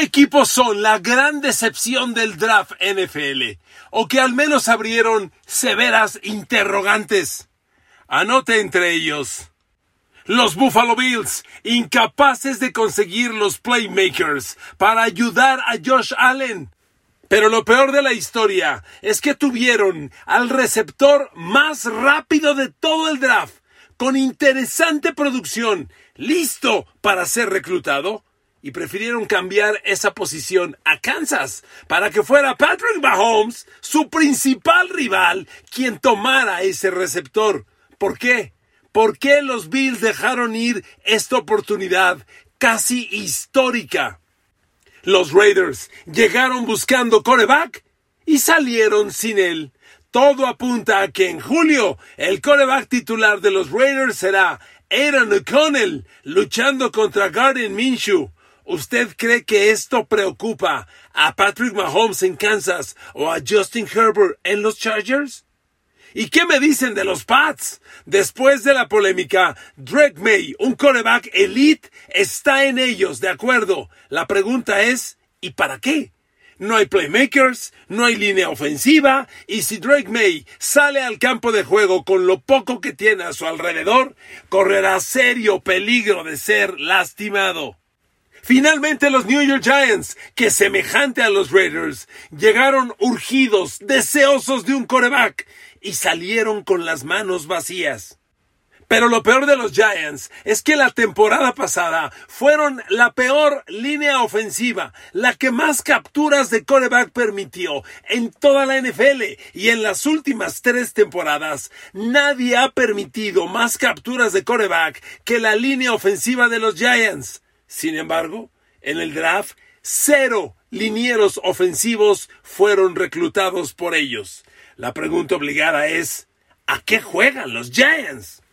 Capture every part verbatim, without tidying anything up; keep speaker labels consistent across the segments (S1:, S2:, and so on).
S1: ¿Qué equipos son la gran decepción del draft N F L? O que al menos abrieron severas interrogantes. Anote entre ellos: los Buffalo Bills, incapaces de conseguir los playmakers para ayudar a Josh Allen. Pero lo peor de la historia es que tuvieron al receptor más rápido de todo el draft, con interesante producción, listo para ser reclutado, y prefirieron cambiar esa posición a Kansas para que fuera Patrick Mahomes, su principal rival, quien tomara ese receptor. ¿Por qué? ¿Por qué los Bills dejaron ir esta oportunidad casi histórica? Los Raiders llegaron buscando quarterback y salieron sin él. Todo apunta a que en julio el quarterback titular de los Raiders será Aidan O'Connell, luchando contra Gardner Minshew. ¿Usted cree que esto preocupa a Patrick Mahomes en Kansas o a Justin Herbert en los Chargers? ¿Y qué me dicen de los Pats? Después de la polémica, Drake May, un quarterback elite, está en ellos, de acuerdo. La pregunta es, ¿y para qué? No hay playmakers, no hay línea ofensiva, y si Drake May sale al campo de juego con lo poco que tiene a su alrededor, correrá serio peligro de ser lastimado. Finalmente los New York Giants, que semejante a los Raiders, llegaron urgidos, deseosos de un quarterback, y salieron con las manos vacías. Pero lo peor de los Giants es que la temporada pasada fueron la peor línea ofensiva, la que más capturas de quarterback permitió en toda la N F L, y en las últimas tres temporadas nadie ha permitido más capturas de quarterback que la línea ofensiva de los Giants. Sin embargo, en el draft, cero linieros ofensivos fueron reclutados por ellos. La pregunta obligada es, ¿a qué juegan los Giants?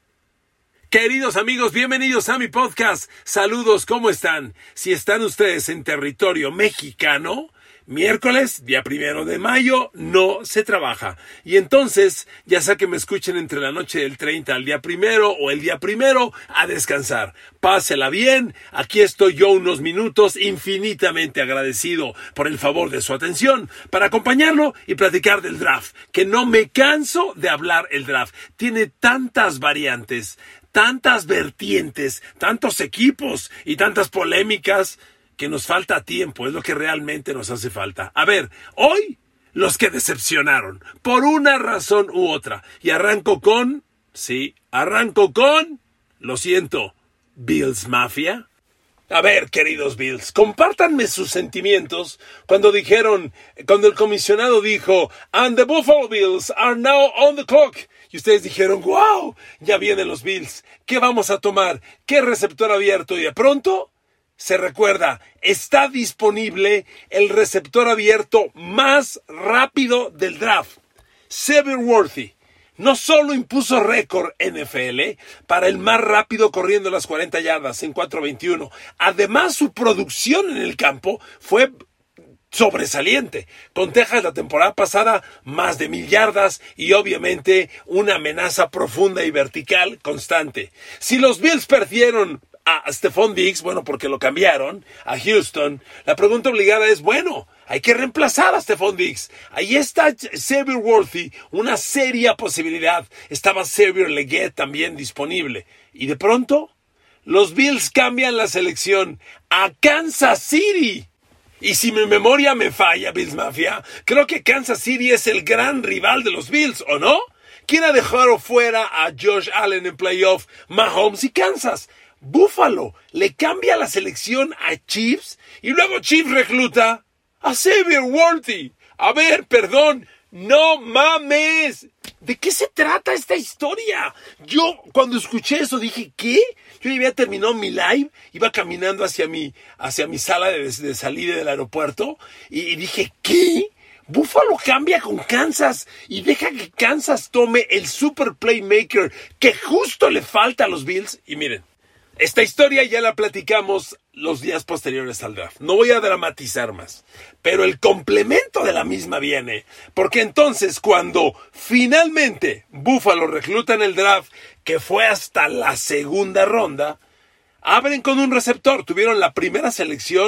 S1: Queridos amigos, bienvenidos a mi podcast. Saludos, ¿cómo están? Si están ustedes en territorio mexicano, miércoles, día primero de mayo, no se trabaja. Y entonces, ya sea que me escuchen entre la noche del treinta al día primero o el día primero, a descansar. Pásela bien, aquí estoy yo unos minutos, infinitamente agradecido por el favor de su atención, para acompañarlo y platicar del draft, que no me canso de hablar el draft. Tiene tantas variantes, tantas vertientes, tantos equipos y tantas polémicas, que nos falta tiempo, es lo que realmente nos hace falta. A ver, hoy, los que decepcionaron, por una razón u otra. Y arranco con, sí, arranco con, lo siento, Bills Mafia. A ver, queridos Bills, compártanme sus sentimientos cuando dijeron, cuando el comisionado dijo, and the Buffalo Bills are now on the clock. Y ustedes dijeron, wow, ya vienen los Bills. ¿Qué vamos a tomar? ¿Qué receptor abierto? Y de pronto se recuerda, está disponible el receptor abierto más rápido del draft. Xavier Worthy no solo impuso récord N F L para el más rápido corriendo las cuarenta yardas en cuatro veintiuno. Además, su producción en el campo fue sobresaliente. Con Texas la temporada pasada, más de mil yardas y obviamente una amenaza profunda y vertical constante. Si los Bills perdieron a Stephon Diggs, bueno, porque lo cambiaron a Houston, la pregunta obligada es, bueno, hay que reemplazar a Stephon Diggs. Ahí está Xavier Worthy, una seria posibilidad. Estaba Xavier Legette también disponible. Y de pronto, los Bills cambian la selección a Kansas City. Y si mi memoria me falla, Bills Mafia, creo que Kansas City es el gran rival de los Bills, ¿o no? ¿Quién ha dejado fuera a Josh Allen en playoff? Mahomes y Kansas. Buffalo le cambia la selección a Chiefs y luego Chiefs recluta a Xavier Worthy. A ver, perdón, no mames. ¿De qué se trata esta historia? Yo cuando escuché eso dije, ¿qué? Yo ya había terminado mi live, iba caminando hacia mi, hacia mi sala de, de salida del aeropuerto y, y dije, ¿qué? Buffalo cambia con Kansas y deja que Kansas tome el super playmaker que justo le falta a los Bills. Y miren, esta historia ya la platicamos los días posteriores al draft. No voy a dramatizar más, pero el complemento de la misma viene, porque entonces cuando finalmente Buffalo recluta en el draft, que fue hasta la segunda ronda, abren con un receptor. Tuvieron la primera selección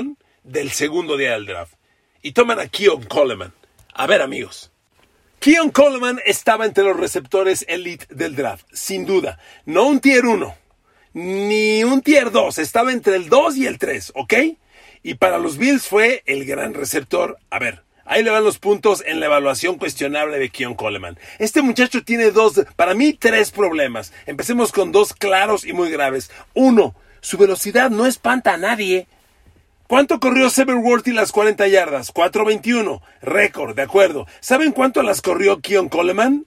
S1: del segundo día del draft. Y toman a Keon Coleman. A ver, amigos. Keon Coleman estaba entre los receptores elite del draft, sin duda. No un tier uno, ni un tier dos. Estaba entre el dos y el tres, ¿ok? Y para los Bills fue el gran receptor. A ver, ahí le van los puntos en la evaluación cuestionable de Keon Coleman. Este muchacho tiene dos, para mí tres problemas. Empecemos con dos claros y muy graves. Uno, su velocidad no espanta a nadie. ¿Cuánto corrió Severworthy las cuarenta yardas? cuatro veintiuno. Récord, de acuerdo. ¿Saben cuánto las corrió Keon Coleman?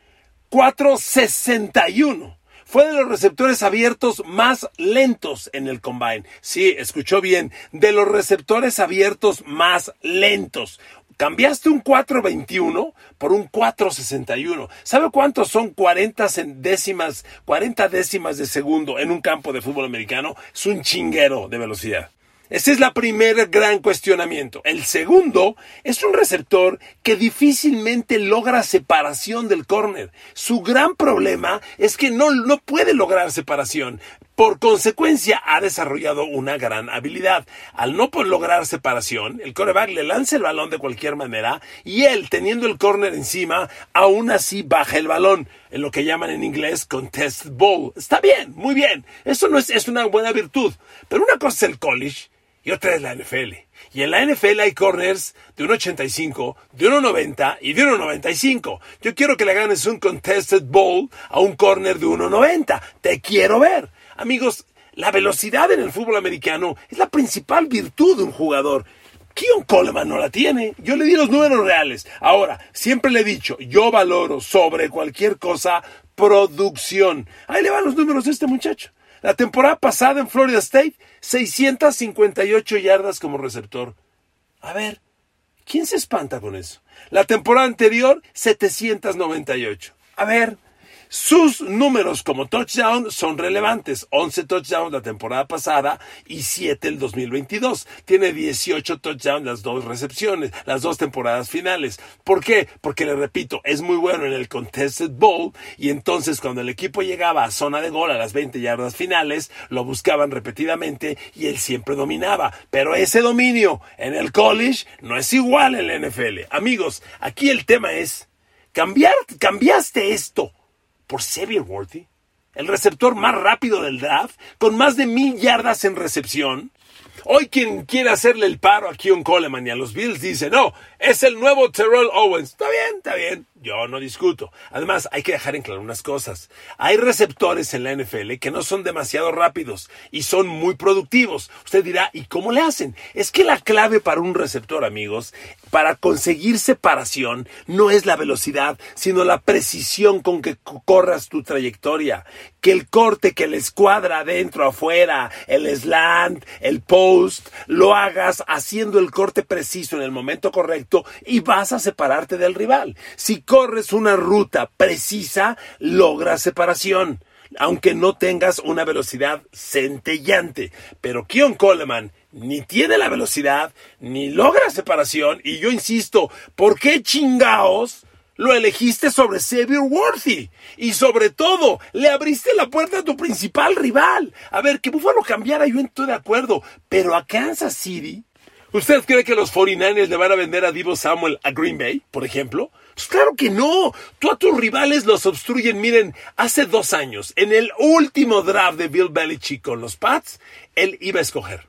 S1: cuatro sesenta y uno. Fue de los receptores abiertos más lentos en el combine. Sí, escuchó bien. De los receptores abiertos más lentos. Cambiaste un cuatro veintiuno por un cuatro sesenta y uno. ¿Sabe cuántos son cuarenta décimas, cuarenta décimas de segundo en un campo de fútbol americano? Es un chinguero de velocidad. Ese es la primer gran cuestionamiento. El segundo es un receptor que difícilmente logra separación del córner. Su gran problema es que no, no puede lograr separación. Por consecuencia, ha desarrollado una gran habilidad. Al no poder lograr separación, el quarterback le lanza el balón de cualquier manera y él, teniendo el córner encima, aún así baja el balón. En lo que llaman en inglés contested ball. Está bien, muy bien. Eso no es, es una buena virtud. Pero una cosa es el college y otra es la N F L. Y en la N F L hay corners de uno ochenta y cinco, de uno noventa y de uno noventa y cinco. Yo quiero que le ganes un contested ball a un corner de uno noventa. Te quiero ver. Amigos, la velocidad en el fútbol americano es la principal virtud de un jugador. Keon Coleman no la tiene. Yo le di los números reales. Ahora, siempre le he dicho, yo valoro sobre cualquier cosa producción. Ahí le van los números de este muchacho. La temporada pasada en Florida State, seiscientas cincuenta y ocho yardas como receptor. A ver, ¿quién se espanta con eso? La temporada anterior, setecientas noventa y ocho. A ver, sus números como touchdown son relevantes. once touchdowns la temporada pasada y siete el dos mil veintidós. Tiene dieciocho touchdowns las dos recepciones, las dos temporadas finales. ¿Por qué? Porque, le repito, es muy bueno en el contested ball y entonces cuando el equipo llegaba a zona de gol a las veinte yardas finales, lo buscaban repetidamente y él siempre dominaba. Pero ese dominio en el college no es igual en la N F L. Amigos, aquí el tema es, cambiar, cambiaste esto por Severworthy, el receptor más rápido del draft, con más de mil yardas en recepción. Hoy quien quiere hacerle el paro a Keon Coleman y a los Bills dice, no, es el nuevo Terrell Owens. Está bien, está bien, yo no discuto. Además, hay que dejar en claro unas cosas. Hay receptores en la N F L que no son demasiado rápidos y son muy productivos. Usted dirá, ¿y cómo le hacen? Es que la clave para un receptor, amigos, para conseguir separación, no es la velocidad, sino la precisión con que corras tu trayectoria. Que el corte, que la escuadra adentro, afuera, el slant, el post, lo hagas haciendo el corte preciso en el momento correcto y vas a separarte del rival. Si corres una ruta precisa, logras separación, aunque no tengas una velocidad centellante. Pero Keon Coleman ni tiene la velocidad, ni logra separación, y yo insisto, ¿por qué chingaos lo elegiste sobre Severworthy? Y sobre todo, le abriste la puerta a tu principal rival. A ver, que Buffalo cambiara, yo estoy de acuerdo, pero a Kansas City, ¿usted cree que los cuarenta y nueve le van a vender a Deebo Samuel a Green Bay, por ejemplo? Pues claro que no. Tú a tus rivales los obstruyen. Miren, hace dos años, en el último draft de Bill Belichick con los Pats, él iba a escoger.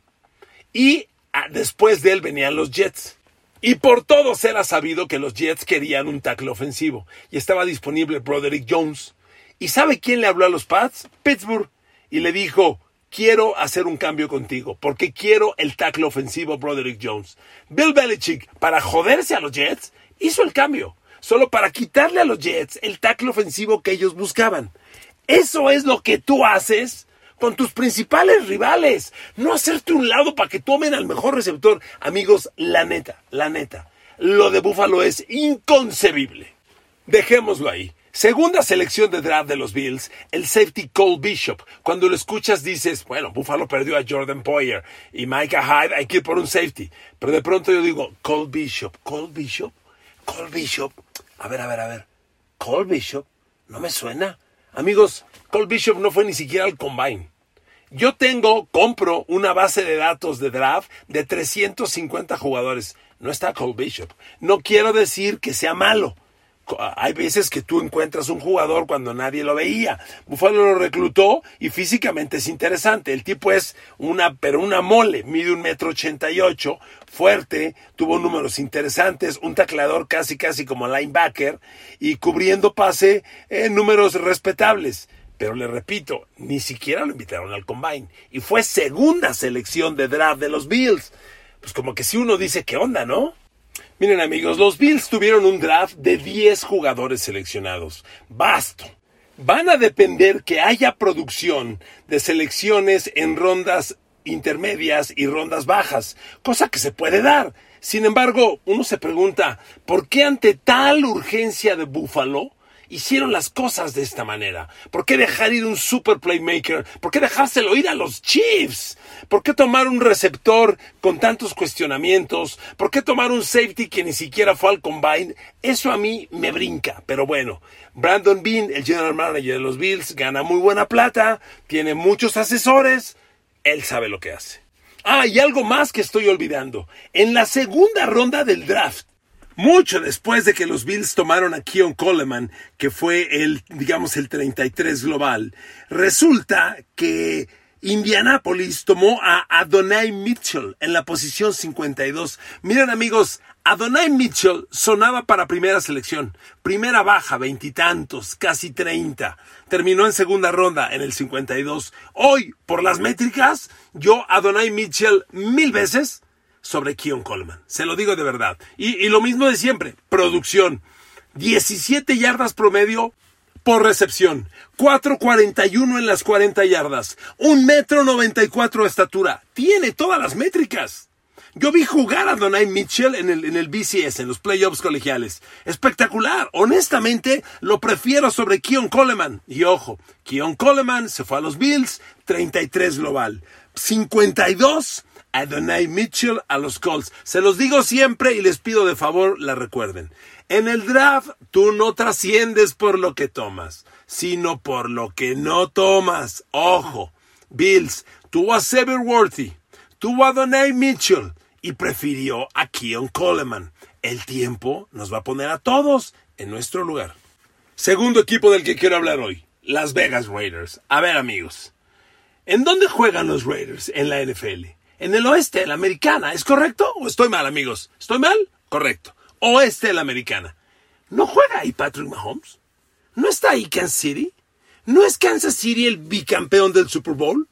S1: Y ah, después de él venían los Jets. Y por todos era sabido que los Jets querían un tackle ofensivo. Y estaba disponible Broderick Jones. ¿Y sabe quién le habló a los Pats? Pittsburgh. Y le dijo, quiero hacer un cambio contigo, porque quiero el tackle ofensivo Broderick Jones. Bill Belichick, para joderse a los Jets, hizo el cambio. Solo para quitarle a los Jets el tackle ofensivo que ellos buscaban. Eso es lo que tú haces con tus principales rivales. No hacerte un lado para que tomen al mejor receptor. Amigos, la neta, la neta, lo de Buffalo es inconcebible. Dejémoslo ahí. Segunda selección de draft de los Bills, el safety Cole Bishop. Cuando lo escuchas dices, bueno, Buffalo perdió a Jordan Poyer y Micah Hyde, hay que ir por un safety. Pero de pronto yo digo, Cole Bishop, Cole Bishop, Cole Bishop. A ver, a ver, a ver. Cole Bishop, no me suena. Amigos, Cole Bishop no fue ni siquiera al combine. Yo tengo, compro una base de datos de draft de trescientos cincuenta jugadores. No está Cole Bishop. No quiero decir que sea malo. Hay veces que tú encuentras un jugador cuando nadie lo veía. Buffalo lo reclutó y físicamente es interesante. El tipo es una, pero una mole. Mide un metro ochenta y ocho, fuerte, tuvo números interesantes, un tacleador casi casi como linebacker y cubriendo pase en números respetables. Pero le repito, ni siquiera lo invitaron al Combine. Y fue segunda selección de draft de los Bills. Pues como que si uno dice, ¿qué onda, no? Miren amigos, los Bills tuvieron un draft de diez jugadores seleccionados. Basto. Van a depender que haya producción de selecciones en rondas intermedias y rondas bajas, cosa que se puede dar. Sin embargo, uno se pregunta, ¿por qué ante tal urgencia de Buffalo hicieron las cosas de esta manera? ¿Por qué dejar ir un super playmaker? ¿Por qué dejárselo ir a los Chiefs? ¿Por qué tomar un receptor con tantos cuestionamientos? ¿Por qué tomar un safety que ni siquiera fue al Combine? Eso a mí me brinca, pero bueno. Brandon Beane, el general manager de los Bills, gana muy buena plata, tiene muchos asesores, él sabe lo que hace. Ah, y algo más que estoy olvidando. En la segunda ronda del draft, mucho después de que los Bills tomaron a Keon Coleman, que fue el, digamos, el treinta y tres global, resulta que Indianapolis tomó a Adonai Mitchell en la posición cincuenta y dos. Miren amigos, Adonai Mitchell sonaba para primera selección. Primera baja, veintitantos, casi treinta. Terminó en segunda ronda en el cincuenta y dos. Hoy, por las métricas, yo Adonai Mitchell mil veces sobre Keon Coleman. Se lo digo de verdad. Y, y lo mismo de siempre. Producción. diecisiete yardas promedio por recepción. cuatro cuarenta y uno en las cuarenta yardas. un metro noventa y cuatro de estatura. Tiene todas las métricas. Yo vi jugar a Adonai Mitchell en el, en el B C S, en los playoffs colegiales. Espectacular. Honestamente, lo prefiero sobre Keon Coleman. Y ojo, Keon Coleman se fue a los Bills, treinta y tres global. cincuenta y dos Adonai Mitchell a los Colts. Se los digo siempre y les pido de favor la recuerden. En el draft, tú no trasciendes por lo que tomas, sino por lo que no tomas. Ojo, Bills tuvo a Xavier Worthy, tuvo a Adonai Mitchell y prefirió a Keon Coleman. El tiempo nos va a poner a todos en nuestro lugar. Segundo equipo del que quiero hablar hoy, Las Vegas Raiders. A ver amigos, ¿en dónde juegan los Raiders en la N F L? En el oeste de la americana, ¿es correcto? ¿O estoy mal, amigos? ¿Estoy mal? Correcto. Oeste de la americana. ¿No juega ahí Patrick Mahomes? ¿No está ahí Kansas City? ¿No es Kansas City el bicampeón del Super Bowl?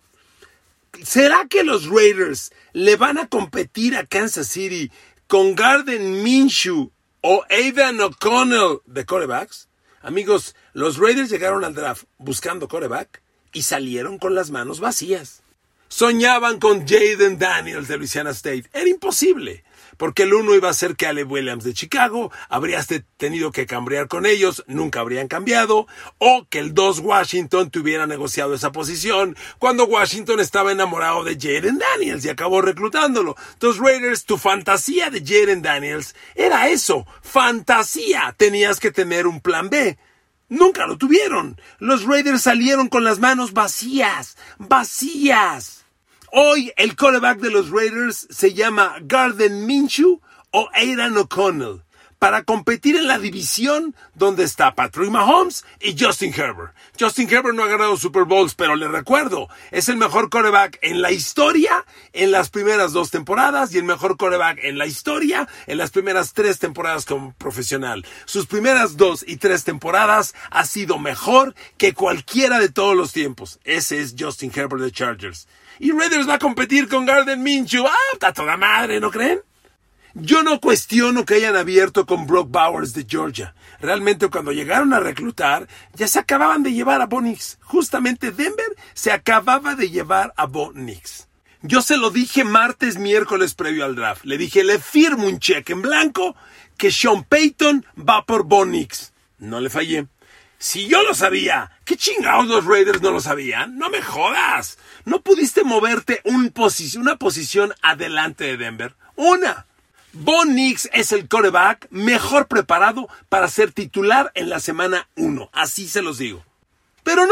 S1: ¿Será que los Raiders le van a competir a Kansas City con Gardner Minshew o Aidan O'Connell de quarterbacks? Amigos, los Raiders llegaron al draft buscando quarterback y salieron con las manos vacías. Soñaban con Jaden Daniels de Louisiana State. Era imposible, porque el uno iba a ser Caleb Williams de Chicago, habrías tenido que cambrear con ellos, nunca habrían cambiado, o que el dos Washington te hubiera negociado esa posición, cuando Washington estaba enamorado de Jaden Daniels y acabó reclutándolo. Entonces Raiders, tu fantasía de Jaden Daniels era eso, fantasía, tenías que tener un plan B. Nunca lo tuvieron. Los Raiders salieron con las manos vacías, vacías. Hoy el quarterback de los Raiders se llama Gardner Minshew o Aidan O'Connell para competir en la división donde está Patrick Mahomes y Justin Herbert. Justin Herbert no ha ganado Super Bowls, pero le recuerdo, es el mejor quarterback en la historia en las primeras dos temporadas y el mejor quarterback en la historia en las primeras tres temporadas como profesional. Sus primeras dos y tres temporadas ha sido mejor que cualquiera de todos los tiempos. Ese es Justin Herbert de Chargers. Y Raiders va a competir con Gardner Minshew. ¡Ah, está toda madre! ¿No creen? Yo no cuestiono que hayan abierto con Brock Bowers de Georgia. Realmente cuando llegaron a reclutar, ya se acababan de llevar a Bo Nix. Justamente Denver se acababa de llevar a Bo Nix. Yo se lo dije martes, miércoles previo al draft. Le dije, le firmo un cheque en blanco que Sean Payton va por Bo Nix. No le fallé. Si yo lo sabía, ¿qué chingados los Raiders no lo sabían? ¡No me jodas! No pudiste moverte un posi- una posición adelante de Denver. ¡Una! Bo Nix es el quarterback mejor preparado para ser titular en la semana uno. Así se los digo. Pero no.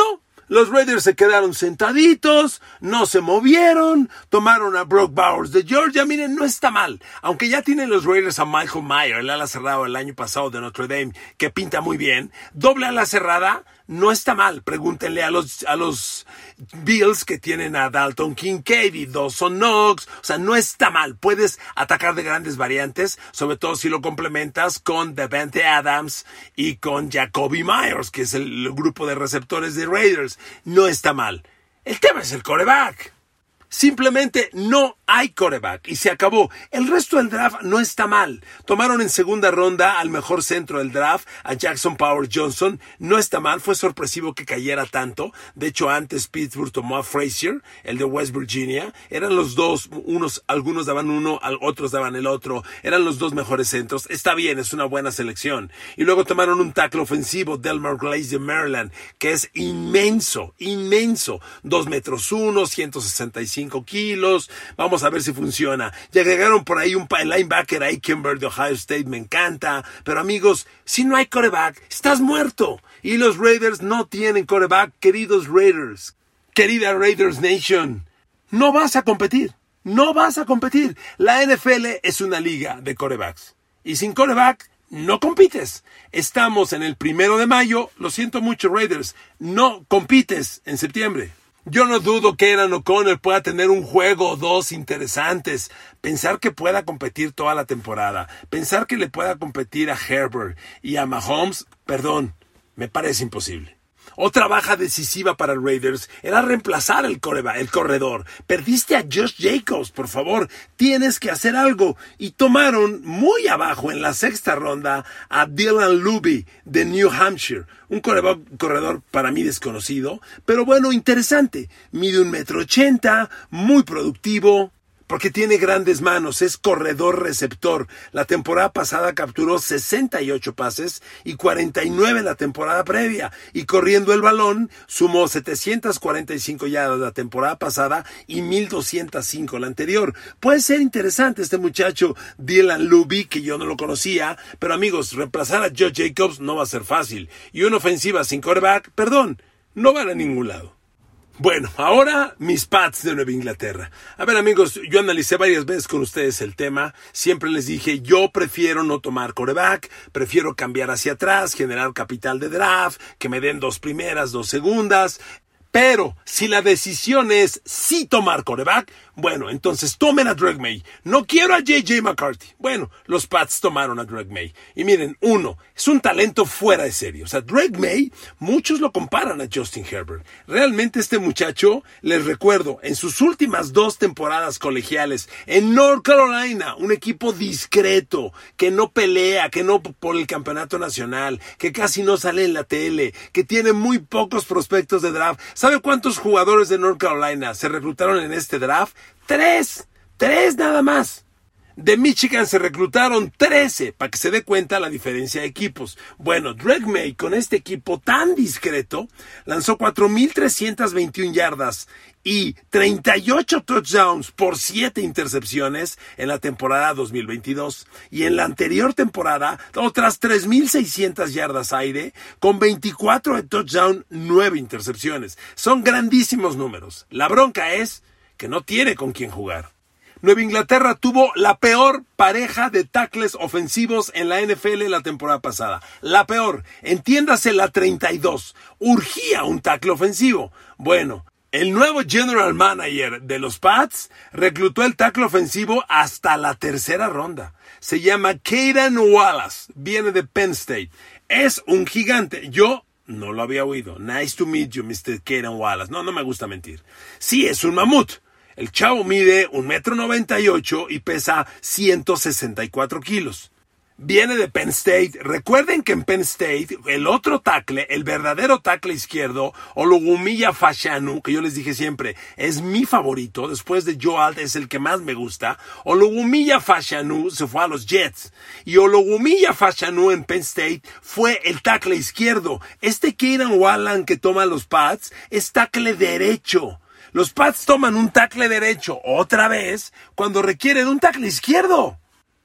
S1: Los Raiders se quedaron sentaditos, no se movieron, tomaron a Brock Bowers de Georgia. Miren, no está mal. Aunque ya tienen los Raiders a Michael Mayer, el ala cerrado el año pasado de Notre Dame, que pinta muy bien. Doble ala cerrada, no está mal. Pregúntenle a los, a los Bills que tienen a Dalton Kincaid y Dawson Knox. O sea, no está mal. Puedes atacar de grandes variantes, sobre todo si lo complementas con Davante Adams y con Jacoby Myers, que es el, el grupo de receptores de Raiders. No está mal. El tema es el quarterback. Simplemente no hay quarterback y se acabó. El resto del draft no está mal. Tomaron en segunda ronda al mejor centro del draft, a Jackson Powers Johnson. No está mal, fue sorpresivo que cayera tanto. De hecho, antes Pittsburgh tomó a Frazier, el de West Virginia. Eran los dos, unos, algunos daban uno, otros daban el otro. Eran los dos mejores centros. Está bien, es una buena selección. Y luego tomaron un tackle ofensivo, Delmar Glaze de Maryland, que es inmenso, inmenso. Dos metros uno, ciento sesenta y cinco kilos, vamos a ver si funciona. Y agregaron por ahí un linebacker, Aikenberg de Ohio State, me encanta, pero amigos, si no hay quarterback, estás muerto. Y los Raiders no tienen quarterback, queridos Raiders, querida Raiders Nation, no vas a competir, no vas a competir. La N F L es una liga de quarterbacks, y sin quarterback, no compites. Estamos en el primero de mayo, lo siento mucho Raiders, no compites en septiembre. Yo no dudo que Aidan O'Connell pueda tener un juego o dos interesantes. Pensar que pueda competir toda la temporada. Pensar que le pueda competir a Herbert y a Mahomes, perdón, me parece imposible. Otra baja decisiva para Raiders era reemplazar el, coreba, el corredor. Perdiste a Josh Jacobs, por favor, tienes que hacer algo. Y tomaron muy abajo en la sexta ronda a Dylan Luby de New Hampshire. Un corredor, corredor para mí desconocido, pero bueno, interesante. Mide un metro ochenta, muy productivo. Porque tiene grandes manos, es corredor receptor. La temporada pasada capturó sesenta y ocho pases y cuarenta y nueve la temporada previa. Y corriendo el balón, sumó setecientas cuarenta y cinco yardas la temporada pasada y mil doscientos cinco la anterior. Puede ser interesante este muchacho Dylan Luby, que yo no lo conocía. Pero amigos, reemplazar a Josh Jacobs no va a ser fácil. Y una ofensiva sin quarterback, perdón, no van a ningún lado. Bueno, ahora mis Pats de Nueva Inglaterra. A ver amigos, yo analicé varias veces con ustedes el tema. Siempre les dije, yo prefiero no tomar quarterback, prefiero cambiar hacia atrás, generar capital de draft, que me den dos primeras, dos segundas. Pero si la decisión es sí tomar quarterback, bueno, entonces tomen a Drake May. No quiero a J J McCarthy. Bueno, los Pats tomaron a Drake May. Y miren, uno, es un talento fuera de serie. O sea, Drake May, muchos lo comparan a Justin Herbert. Realmente este muchacho, les recuerdo, en sus últimas dos temporadas colegiales, en North Carolina, un equipo discreto, que no pelea, que no por el campeonato nacional, que casi no sale en la tele, que tiene muy pocos prospectos de draft. ¿Sabe cuántos jugadores de North Carolina se reclutaron en este draft? Tres. Tres nada más. De Michigan se reclutaron trece, para que se dé cuenta la diferencia de equipos. Bueno, Drake May, con este equipo tan discreto, lanzó cuatro mil trescientas veintiuna yardas y treinta y ocho touchdowns por siete intercepciones en la temporada dos mil veintidós. Y en la anterior temporada, otras tres mil seiscientas yardas aire, con veinticuatro de touchdown, nueve intercepciones. Son grandísimos números. La bronca es que no tiene con quién jugar. Nueva Inglaterra tuvo la peor pareja de tackles ofensivos en la N F L la temporada pasada. La peor. Entiéndase la treinta y dos. Urgía un tackle ofensivo. Bueno, el nuevo general manager de los Pats reclutó el tackle ofensivo hasta la tercera ronda. Se llama Caden Wallace. Viene de Penn State. Es un gigante. Yo no lo había oído. Nice to meet you, mister Caden Wallace. No, no me gusta mentir. Sí, es un mamut. El chavo mide un metro noventa y ocho y pesa ciento sesenta y cuatro kilos. Viene de Penn State. Recuerden que en Penn State, el otro tackle, el verdadero tackle izquierdo, Oluwumilya Fashanu, que yo les dije siempre, es mi favorito, después de Joe Alt es el que más me gusta. Oluwumilya Fashanu se fue a los Jets. Y Oluwumilya Fashanu en Penn State fue el tackle izquierdo. Este Caden Wallace que toma los Pats es tackle derecho. Los Pats toman un tackle derecho otra vez cuando requieren un tackle izquierdo.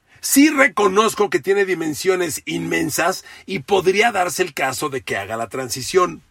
S1: Sí reconozco que tiene dimensiones inmensas y podría darse el caso de que haga la transición,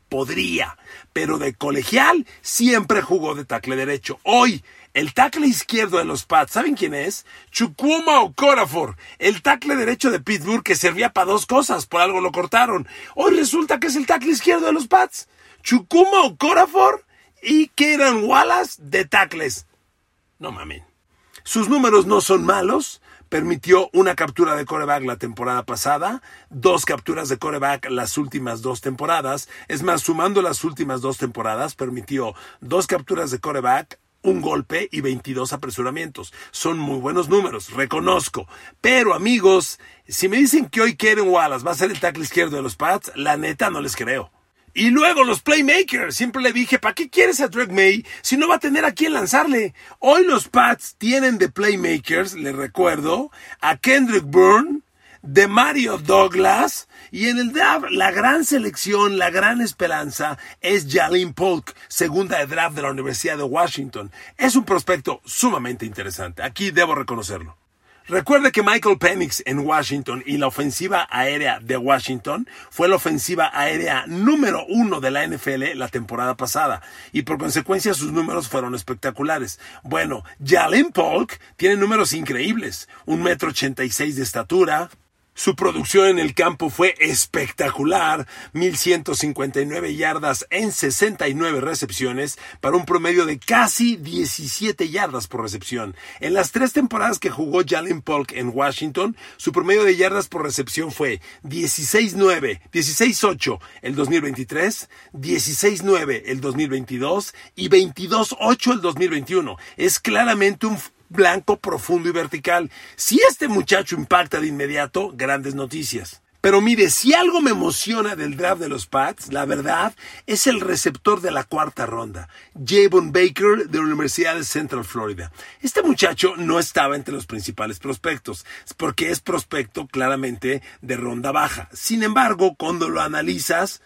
S1: podría, pero de colegial siempre jugó de tackle derecho. Hoy, el tackle izquierdo de los Pats, ¿saben quién es? Chukwuma Okorafor, el tackle derecho de Pittsburgh que servía para dos cosas, por algo lo cortaron. Hoy resulta que es el tackle izquierdo de los Pats. Chukwuma Okorafor y Kieran Wallace de tackles. No mamen. Sus números no son malos. Permitió una captura de quarterback la temporada pasada, dos capturas de quarterback las últimas dos temporadas. Es más, sumando las últimas dos temporadas, permitió dos capturas de quarterback, un golpe y veintidós apresuramientos. Son muy buenos números, reconozco. Pero, amigos, si me dicen que hoy Kieran Wallace va a ser el tackle izquierdo de los Pats, la neta no les creo. Y luego los playmakers. Siempre le dije, ¿para qué quieres a Drake May si no va a tener a quién lanzarle? Hoy los Pats tienen de playmakers, les recuerdo, a Kendrick Bourne, Demario Douglas, y en el draft la gran selección, la gran esperanza es Jalen Polk, segunda de draft de la Universidad de Washington. Es un prospecto sumamente interesante. Aquí debo reconocerlo. Recuerde que Michael Penix en Washington y la ofensiva aérea de Washington fue la ofensiva aérea número uno de la N F L la temporada pasada y por consecuencia sus números fueron espectaculares. Bueno, Jalen Polk tiene números increíbles, un metro ochenta y seis de estatura. Su producción en el campo fue espectacular, mil ciento cincuenta y nueve yardas en sesenta y nueve recepciones para un promedio de casi diecisiete yardas por recepción. En las tres temporadas que jugó Jalen Polk en Washington, su promedio de yardas por recepción fue dieciséis nueve, dieciséis ocho el dos mil veintitrés, dieciséis nueve el dos mil veintidós y veintidós ocho el dos mil veintiuno. Es claramente un blanco, profundo y vertical. Si este muchacho impacta de inmediato, grandes noticias. Pero mire, si algo me emociona del draft de los Pats, la verdad, es el receptor de la cuarta ronda, Javon Baker de la Universidad de Central Florida. Este muchacho no estaba entre los principales prospectos, porque es prospecto claramente de ronda baja. Sin embargo, cuando lo analizas,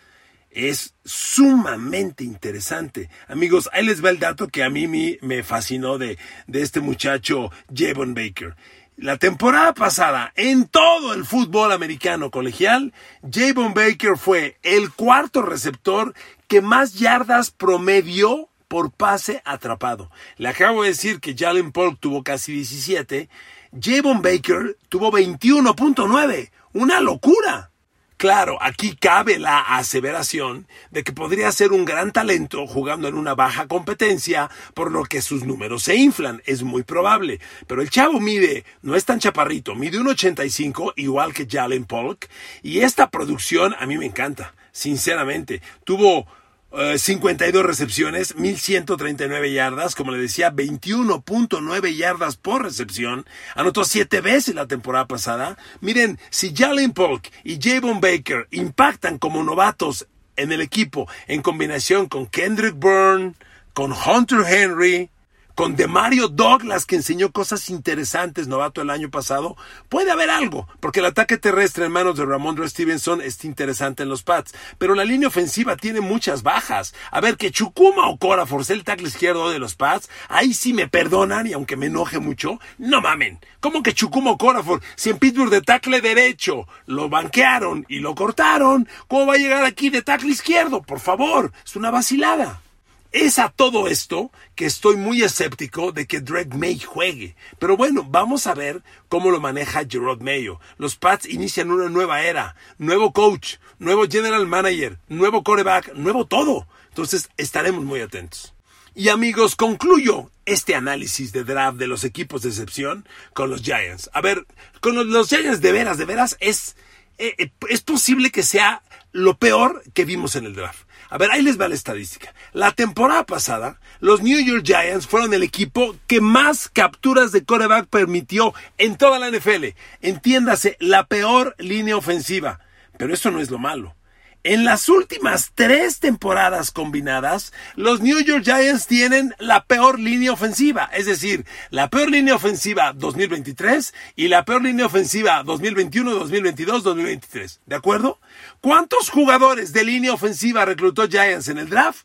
S1: es sumamente interesante. Amigos, ahí les va el dato que a mí me fascinó de, de este muchacho Javon Baker. La temporada pasada, en todo el fútbol americano colegial, Javon Baker fue el cuarto receptor que más yardas promedió por pase atrapado. Le acabo de decir que Jalen Polk tuvo casi diecisiete. Javon Baker tuvo veintiuno punto nueve. ¡Una locura! Claro, aquí cabe la aseveración de que podría ser un gran talento jugando en una baja competencia, por lo que sus números se inflan, es muy probable. Pero el chavo mide, no es tan chaparrito, mide uno ochenta y cinco, igual que Jalen Polk, y esta producción a mí me encanta, sinceramente. Tuvo Uh, cincuenta y dos recepciones, mil ciento treinta y nueve yardas, como le decía, veintiuno punto nueve yardas por recepción. Anotó siete veces la temporada pasada. Miren, si Jalen Polk y Javon Baker impactan como novatos en el equipo, en combinación con Kendrick Bourne, con Hunter Henry, con Demario Douglas, que enseñó cosas interesantes, novato el año pasado, puede haber algo, porque el ataque terrestre en manos de Ramondre Stevenson es interesante en los Pats, pero la línea ofensiva tiene muchas bajas. A ver, que Chukwuma Okorafor sea el tackle izquierdo de los Pats, ahí sí me perdonan, y aunque me enoje mucho, no mamen. ¿Cómo que Chukwuma Okorafor? Si en Pittsburgh de tackle derecho lo banquearon y lo cortaron, ¿cómo va a llegar aquí de tackle izquierdo? Por favor, es una vacilada. Es a todo esto que estoy muy escéptico de que Drake May juegue. Pero bueno, vamos a ver cómo lo maneja Jerod Mayo. Los Pats inician una nueva era, nuevo coach, nuevo general manager, nuevo quarterback, nuevo todo. Entonces estaremos muy atentos. Y amigos, concluyo este análisis de draft de los equipos de excepción con los Giants. A ver, con los, los Giants de veras, de veras, es, eh, es posible que sea lo peor que vimos en el draft. A ver, ahí les va la estadística. La temporada pasada, los New York Giants fueron el equipo que más capturas de quarterback permitió en toda la N F L. Entiéndase, la peor línea ofensiva. Pero eso no es lo malo. En las últimas tres temporadas combinadas, los New York Giants tienen la peor línea ofensiva. Es decir, la peor línea ofensiva dos mil veintitrés y la peor línea ofensiva dos mil veintiuno, dos mil veintidós, dos mil veintitrés. ¿De acuerdo? ¿Cuántos jugadores de línea ofensiva reclutó Giants en el draft?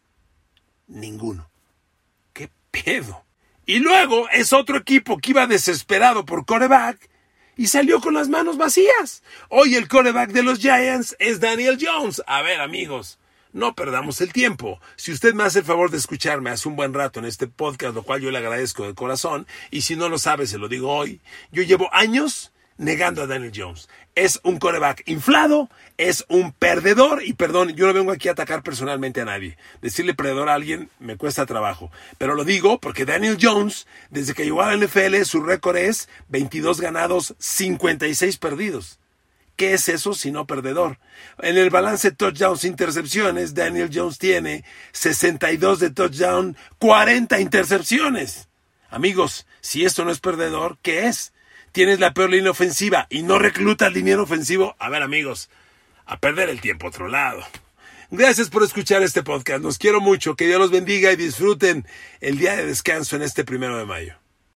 S1: Ninguno. ¿Qué pedo? Y luego es otro equipo que iba desesperado por quarterback y salió con las manos vacías. Hoy el quarterback de los Giants es Daniel Jones. A ver, amigos, no perdamos el tiempo. Si usted me hace el favor de escucharme hace un buen rato en este podcast, lo cual yo le agradezco de corazón, y si no lo sabe, se lo digo hoy, yo llevo años negando a Daniel Jones. Es un quarterback inflado, es un perdedor, y perdón, yo no vengo aquí a atacar personalmente a nadie. Decirle perdedor a alguien me cuesta trabajo, pero lo digo porque Daniel Jones, desde que llegó a la N F L, su récord es veintidós ganados, cincuenta y seis perdidos. ¿Qué es eso sino perdedor? En el balance touchdowns intercepciones, Daniel Jones tiene sesenta y dos de touchdown, cuarenta intercepciones. Amigos, si esto no es perdedor, ¿qué es? Tienes la peor línea ofensiva y no reclutas liniero ofensivo. A ver, amigos, a perder el tiempo a otro lado. Gracias por escuchar este podcast. Los quiero mucho. Que Dios los bendiga y disfruten el día de descanso en este primero de mayo.